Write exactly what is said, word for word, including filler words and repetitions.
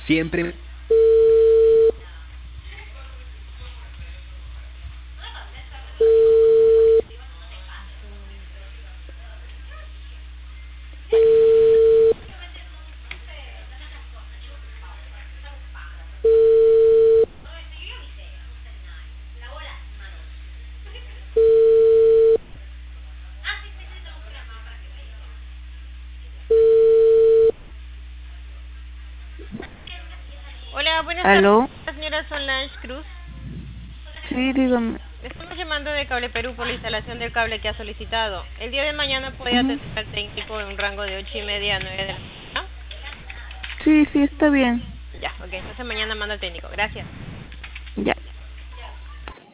Siempre... Hola, buenas tardes, ¿Aló? señora Solange Cruz. Sí, dígame. Le estamos llamando de Cable Perú por la instalación del cable que ha solicitado. El día de mañana puede Ujú. atender al técnico en un rango de ocho y media a nueve de la mañana. Sí, sí, está bien. Ya, ok, entonces mañana manda al técnico. Gracias. Ya.